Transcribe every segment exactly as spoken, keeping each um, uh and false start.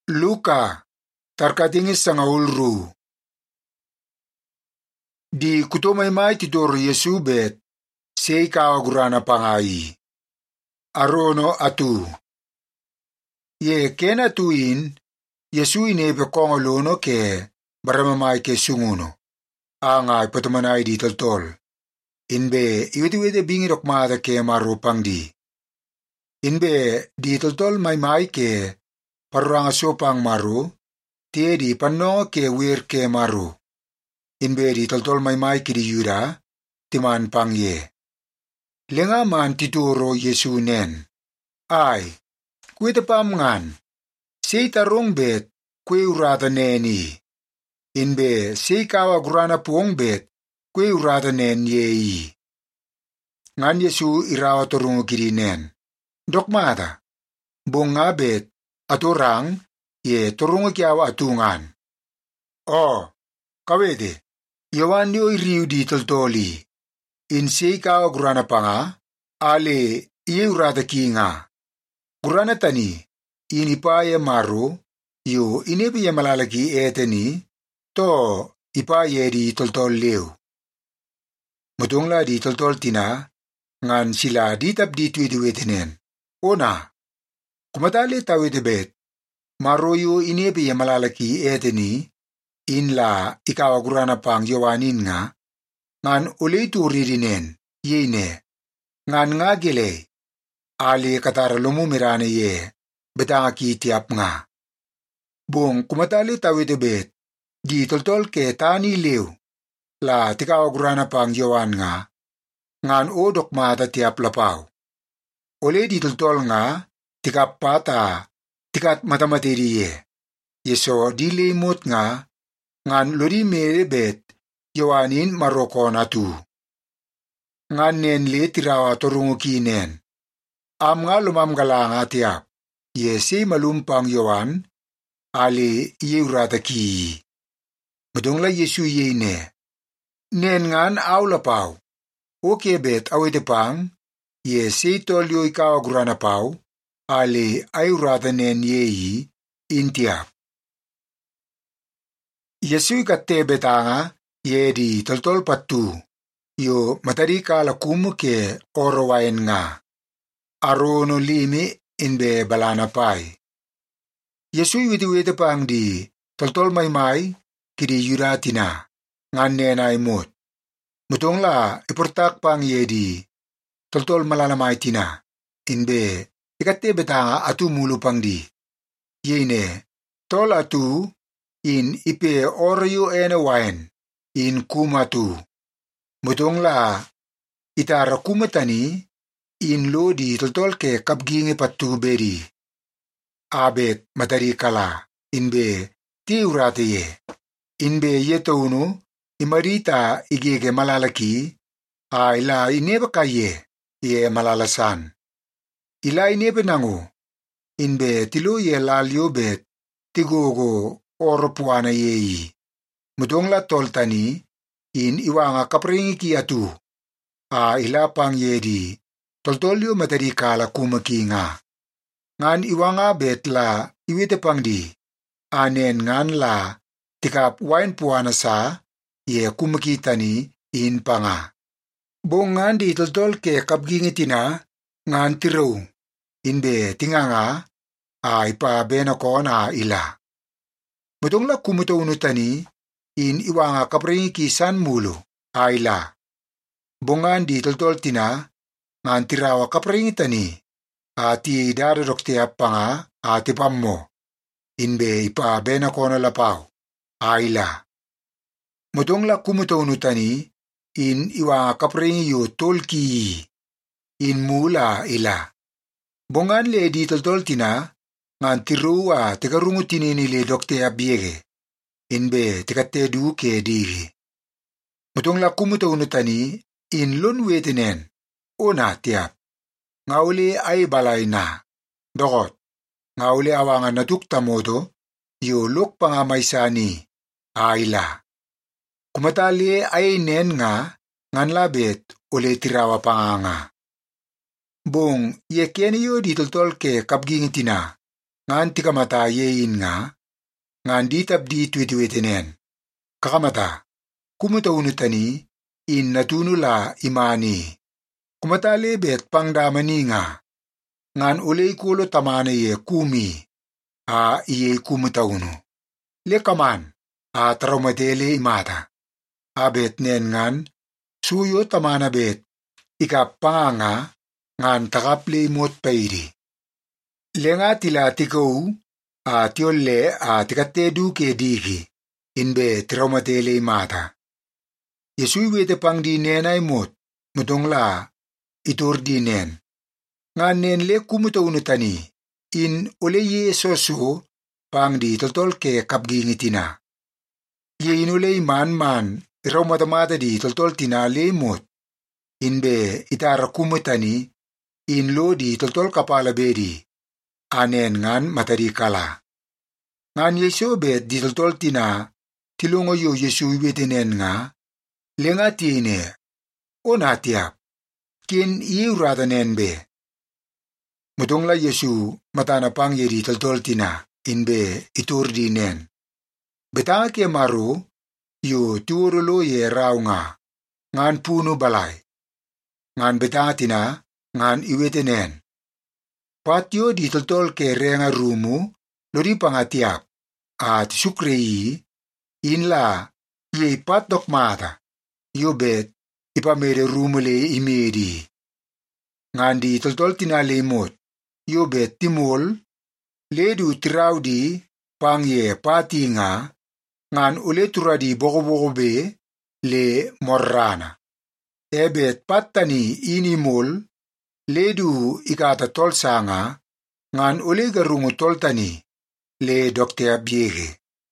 Luka, tarkatingis sa ngaulru. Di kutomaymay tidor Yesu bet, sei kawagurana pangai. Arono atu. Ye kena tuin, Yesu inebe kongolono ke baramamay ke sunguno. Angay patamanay di toltol. Inbe iwiti-witi bingirok mata ke marupang di. Inbe di toltol may-may ke paruranga sopang maru, tie di panno ke wir ke maru. Inbe di toltol may-may ke di yuda, timan pang ye. Lenga man tituro Yesu nen. Ay, kwe tapam ngan, sei tarong bet kwe urata neni. Inbe sei kawa gurana puong bet kwe urata nen yei. Ngan Yesu irawa torungo kiri nen. Dokmata, bunga bet atorang ye torungo kiawa atungan. O, kawede, yawan yo iriu di toltoli. In sei kawa gurana panga, ale iye urata kinga. Gurana tani, inipaye maru, yo inepi malalaki eteni, to ipaye di toltol leu. Mutungla di toltol tina, ngan sila ditap ditwidi-wetinen. Ona, kumatali tawid bet, maroyo inepi malalaki eteni, inla ikawagurana pang yawanin nga, ngan ulay turirinen, yene, ngan nga gile, ali katara lumumirane ye, betanga ki tiap nga. Bung kumatali tawid bet, di toltol ke tani liw, la tikawagurana pang yawan nga, ngan odok mata tiap lapaw. Ulay di toltol nga, tikap pata, tikat matamatiri ye. Yeso di limot nga, ngan lodi mere bet, yawanin marokon atu. Ngan nen le tirawa torungo kinen. Am nga lumam galanga tiap. Yesi malumpang yawan, ali yeurata ki. Madungla Yesu yene. Nen ngan aulapaw. Oke bet awete pang, yesi tolyo ikaw agurana paw, ali ayurata nen yeyi, intiap. Yesu ikatte betanga, yedi toltol patu, yo matari kala kumu ke orowain nga. Arono limi inbe balana pai. Yesu iwiti-witi pang di toltol may-may kidi yuratina, ngan nena imot. Mutongla iportak pang yedi toltol malanamay tina, inbe ikatte betanga atu mulu pang di. Yene, tol atu in ipe oryo ene wain, in kumatu. Mutongla itara kumatani, in lo di toltol ke kapgingi patu beri. Abet matari kala, inbe ti urate ye. Inbe yeto uno, imarita igege malalaki, a ila ineba kaye, ye malalasan. Ila inebe nangu, inbe tilo ye lalyo bet, tigogo oropuana yeyi. Mutongla toltani, in iwanga kapringi ki atu, a ilapang yedi, toltolyo matari kala kumaki nga. Ngan iwanga bet la iwite pang di, anen ngan la tikap wain puana sa, ye kumaki tani in panga. Bong ngan di toltol ke kapgingi tina, ngan tiraw, inbe tinganga, a ipa benakon a ila. Mutongla kumuto uno tani, in iwanga kapringi ki san mulo, a ila. Bongan di toltol tina, ngan tirawa kapringi tani, a ti dadadok tiap panga, a tipammo, inbe ipa benakon lapaw, a ila. Mutongla kumuto uno tani, in iwanga kapringi yu tolki, in mula ila. Bongan le di toltol tina, ngan tiruwa tikarungu tinini le dokte abiege, inbe tikate du ke digi. Mutongla kumuto uno tani, in lon wetinen, ona tiap. Ngauli ay balay na, dokot, ngauli awangan na tuktamoto, yu luk pangamaysani, ayla. Kumatali ay nen nga, ngan labet, uli tirawa panganga. Bong, ye keniyo di toltol ke kapgingi tina, ngan ti kamata yein nga, ngan di tabdi twitwitinen. Kakamata, kumata unutani, in natunula imani. Kumata lebet pang damani nga, ngan ulay kulo tamana ye kumi, a iye kumata unu. Lekaman, a traumatele imata. Abet nen ngan, suyo tamana bet, ikapanga ngan takaple imot pairi. Lenga tila tikau, a tiolle a tikatedu ke digi, inbe traumatele imata. Yesui wete pang di nena imot, mutong la, itur di nen. Ngan nen le kumuta unutani, in ole ye soso, pang di toltol ke kapgingitina. Ye inule man man, traumatamata di toltol tina le imot. Inbe itara kumutani, in lo di toltol kapala bedi, anen ngan matari kala. Ngan yeso bet di toltol tina, tilongo yo yesu wetinen nga, lenga tine, o natiap, kin iurata nen be. Mutong la yesu matana pang ye di toltol tina, inbe itur di nen. Betanga ke maru, yo tuurulo ye raw nga, ngan puno balay. Ngan betanga tina, ngan iwetenen. Patyo di toltol ke renga rumu, lodi pangatiap, at sukrei, in la, ye patok mata, yo bet, ipamere rumule imedi. Ngan di toltol tina lemot, yo bet timol, ledu tiraw di, pang ye pati nga, ngan ule turadi boko-boko be, le morrana. Ebet patani inimol, ledu ikata tolsanga, ngan ule garungu toltani, le dokter biege.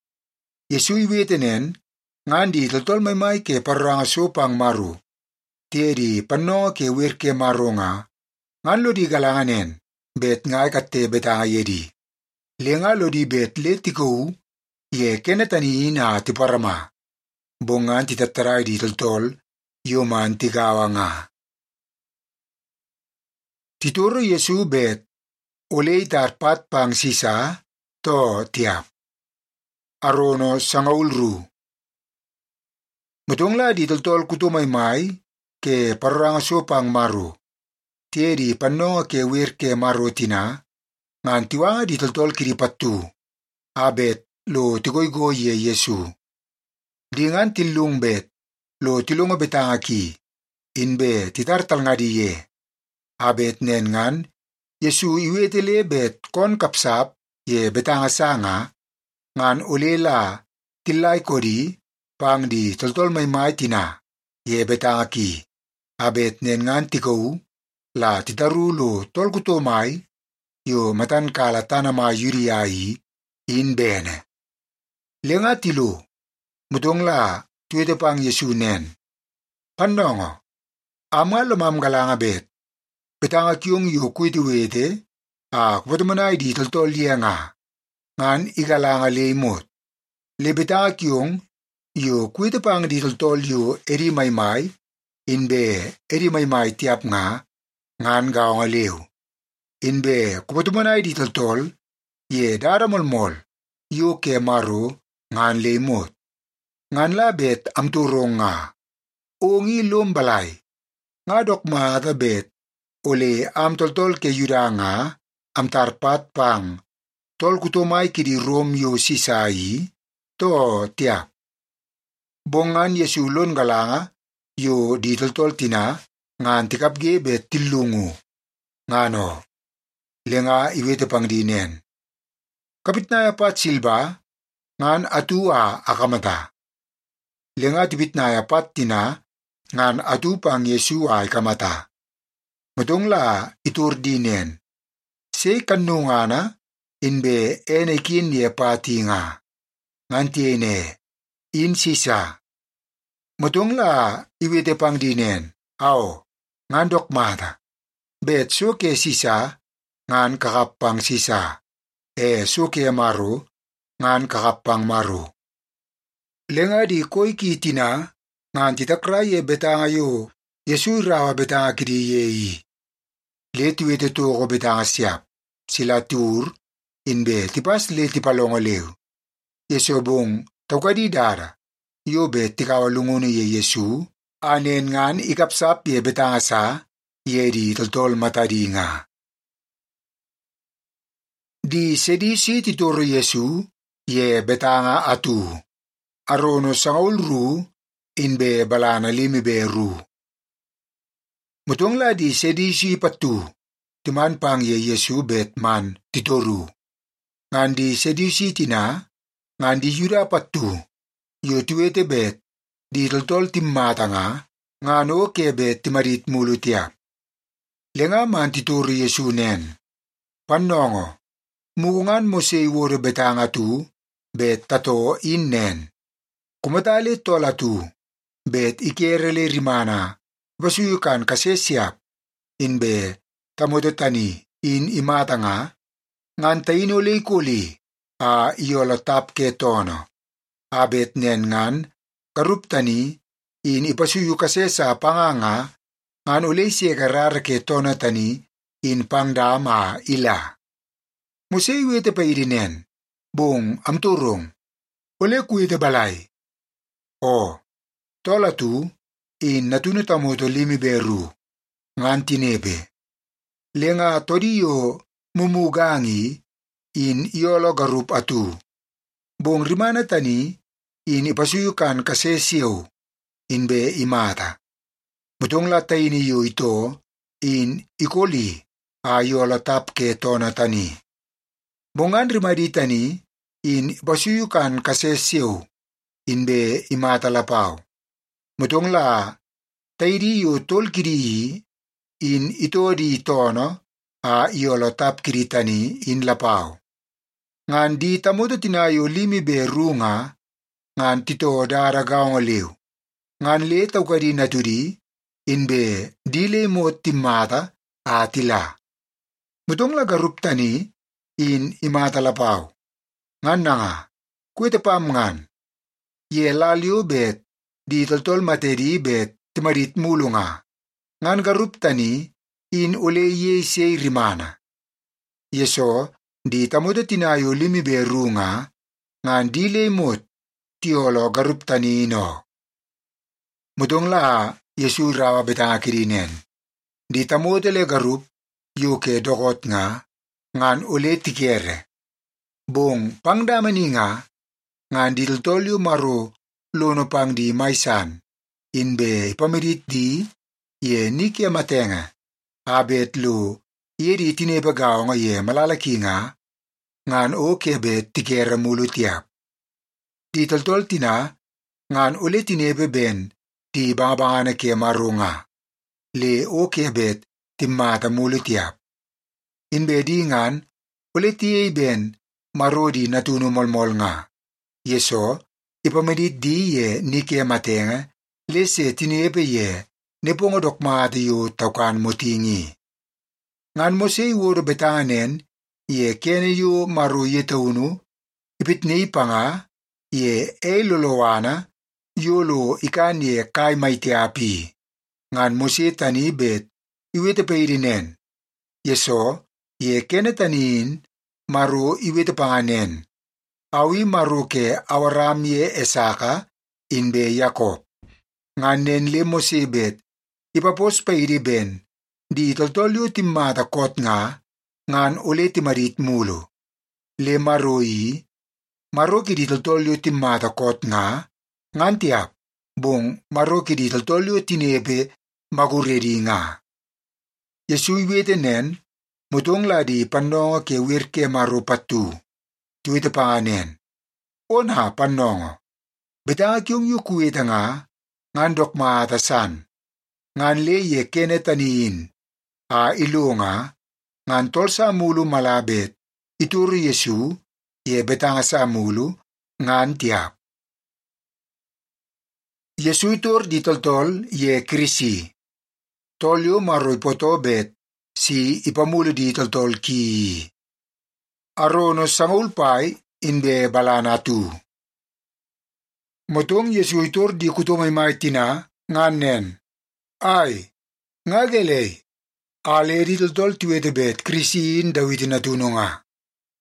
Yesui wetenen, ngan di toltol maymay ke paranga sopang maru. Tiedi pano ke werke maronga, ngan lo di galanganen, bet ngay katte betanga yedi. Lenga lo di bet le tikou, ye kenetani ina tiparama. Bongan titataray di toltol, yoman tigawa nga. Tituro Yesu bet, olay tarpat pang sisa, to tiap. Arono sangaulru. Mutongla di toltol kutumaymay, ke parangaso pang maru. Tiedi pano ke wir ke maru tina, ngan tiwanga di toltol kiripatu. Abet lo tigoygo ye Yesu. Dingan tilung bet, lo tilungo betanga ki, inbe titartal nga di ye. Abet nen ngan, Yesu iwetele bet kon kapsap, ye betanga sanga, ngan ulela tilay kodi, pang di toltol maymay tina, ye betanga ki. Abet nen ngan tikaw, la titarulo tolkutomay, yo matan kalatana ma yuriyayi, in bene. Lenga tilo, mutong la, tuwede pang Yesu nen. Pandongo, ama lumam galanga bet, betanga kiyong yo kwitiwede, a kupatamanay di toltol liya nga, ngan igalanga leimot. Le betanga kiyong, yo kwiti pang di toltol yo eri maymay, inbe eri maymay tiap nga, ngan gao nga lew. Inbe kupatamanay di toltol, ye daramolmol, yo ke maru, ngan leimot. Ngan labet am turong nga, ongi lombalay, nga dokma bet, ole am toltol ke yuda nga, am tarpat pang, tol kutomay kidi rom yo sisayi, to tiap. Bongan Yesulon galanga, yo di toltol tina, ngan tikapge bet tilungu. Ngano, lenga iwete pang dinen. Kapitnaya pat silba, ngan atua akamata. Lenga tibitnaya pat tina, ngan atu pang Yesu ay kamata. Matongla itur dinen. Se kanungana, inbe ene kin ye pati nga. Ngan tiene, in sisa. Matongla iwete pang dinen, ao, ngan dokmata. Bet so ke sisa, ngan kakapang sisa. E so ke maru, ngan kakapang maru. Lenga di koy kitina, ngan titakray e betanga yo, Yesu rawa betanga kidi yeyi. Letu ete toko betanga siap, sila tur, inbe tipas le tipalongo leu. Yesu bong tawkadi dara, yo bet tikawalunguni ye Yesu, anen ngan ikapsap ye betanga sa, ye di toltol matadi nga. Di sedisi tituro Yesu, ye betanga atu. Arono sangaul ru, inbe balana limi be ru. Mutongla di sedisi patu, timan pang ye Yesu bet man titoru. Ngan di sedisi tina, ngan di yuda patu, yo tuwete bet, di toltol timmata nga, ngan o ke bet timarit mulu tiap. Lenga man titoru Yesu nen. Panongo, mugungan mo se iworo betanga tu, bet tato in nen. Kumatali tola tu, bet ikerele rimana, basuyukan kasesiap, inbe tamototani in imata nga, ngan taino leikuli, a iolatap ke tono. Abet nen ngan, karuptani, in ipasuyu kasesa panganga, ngan ulay siya karar ke tono tani, in pangdama ila. Musay wete pa irinen, bong amturong, ule kuwete balay. O, tola tu, in natunutamoto limi beru, ngan tinebe. Lenga todiyo mumugangi, in iolo garup atu. Bong rimana tani, in ipasuyukan kasesiyo, inbe imata. Mutong latay niyo ito, in ikoli, ayola tap ke tona tani. Bongan rimadi tani, in ipasuyukan kasesiyo, inbe imata lapaw. Mutong la, taydiyo tol kiri, in ito di tono, a iolo tap kiritani in lapaw. Ngan di tamoto tinayo limi beru nga, ngan tito daragaw nga liw. Ngan le tawkadi naturi, inbe dile mo timata atila. Mutong la garup tani, in imata lapaw. Ngan na nga, kwete pam ngan. Ye lalyo bet, di toltol materi bet timarit mulo nga. Ngan garup tani, in ule ye siyay rimana. Yeso, di tamoto tinayo limi beru nga, ngan dile mot, tiolo garup tani no. Mutong la, Yesu rawa betanga kirinen. Di tamoto le garup, yuke dokot nga, ngan ule tikere. Bong pangdamani nga, ngan di toltolyo maro, lono pang di maisan, inbe ipamirit di, ye nikia matenga, abet lu, ye di tinebagaw nga ye malalaki nga, ngan o kebet tikera mulu tiap. Di toltol tina, ngan ule tinebe ben, di bangabangana ke maro nga, le o kebet timmata mulu tiap. Inbe di ngan, ule tiyay ben, maro di natuno molmol nga. Yeso, ipamirit di ye nikia matenga, lese tinebe ye, nepongodok maati yu tawkan motingi. Ngan mo se iworo betanganen, ye kene yu maru ye taunu, ipitnei panga, ye e lolowana, yolo ikan ye kai maiti api. Ngan mo se tani bet, iwete peirinen. Yeso, ye kene tanin, maru iwete panganen. Awi maru ke awaram ye Esaka, inbe Yakob. Ngan nen le mo se bet, ipapos peiri ben, di toltolyo timmata kot nga, ngan ule timarit mulo. Le maroi, maroki di toltolyo timmata kot nga, ngan tiap, bong maroki di toltolyo tinebe maguredi nga. Yesu iwete nen, mutong la di panongo ke wirke maru patu. Tuwete panganen. Ona panongo. Betanga kyong yu kuwete nga, ngan dok maatasan. Ngan le ye kene taniin. A ilo nga, ngan tol sa mulu malabet, ituro Yesu, ye betanga sa mulu, ngan tiap. Yesu itur di toltol ye krisi. Tolyo maroy poto bet, si ipamulo di toltol ki. Arono sangulpay, inbe balanatu. Motong Yesu itur di kutumay maitina, ngan nen. Ay, nga gelay. Ale di toltol tuwete bet krisiin dawiti natuno nga.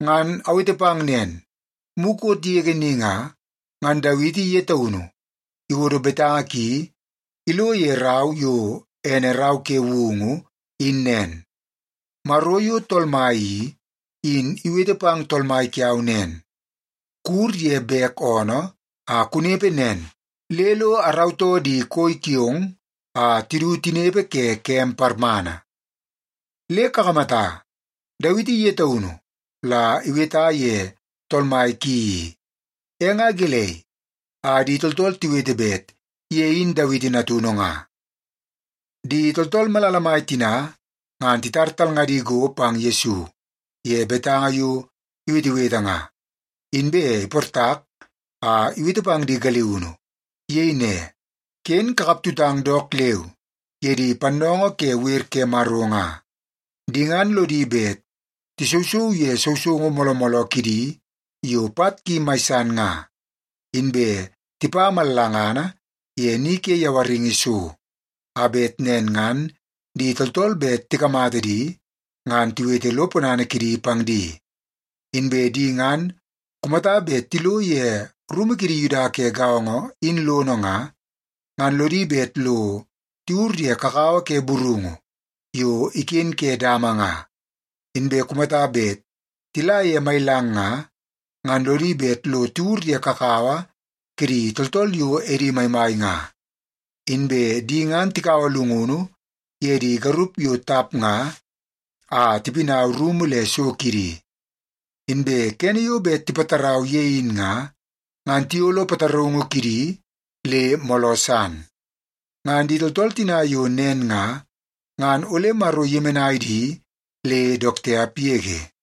ngan awite pang nen, mukot diege ninga, ngan Dawidi ye tauno, iwodo betanga ki, ilo ye raw yo ene raw ke wungu, in nen. Maroyo tolmai, in iwite pang tolmai kiaw nen. Kur ye bek ono, a kunepe nen. Lelo arauto di koi kiong, a tiru tinepe ke kem parmana. Le kakamata, Dawidi ye tauno, la iwita ye tolmai ki. Enga gilei, a di toltol tiwete bet, ye in Dawidi natuno nga. Di toltol malalamay tina, ngan titartal nga di go pang Yesu, ye betanga yu iwiti-wita nga. Inbe portak, a iwito pang di galiuno. Ye ne, ken kakaptutang dok lew, ye di panongo ke wir ke marunga. Dingan lo di bet, ti susu ye susu ngo molo-molo kidi, yu pat ki maisan nga. Inbe tipa malangana, ye nike yawaring isu. Abet nen ngan, di toltol bet tikamate di, ngan tiwete lo ponane kidi pang di. Inbe di ngan, kumata bet tilo ye rumi kidi yuda ke gaongo in lo no nga, ngan lo di bet lo tiur ye kakawa ke burungo, yo ikin ke dama nga. Inbe kumata bet, tila ye mailang nga, ngan lo di bet lo tiur ye kakawa, kidi toltol yo eri maimai nga. Inbe di ngan tikawa lungunu, ye di garup yo tap nga, a tipina rumule so kiri. Inbe kene yo bet tipataraw ye in nga, ngan tiolo patarungo kiri, le molosan. Ngan di toltol tina yo nen nga, ngan ole maro yemenay di, le dokte apiege.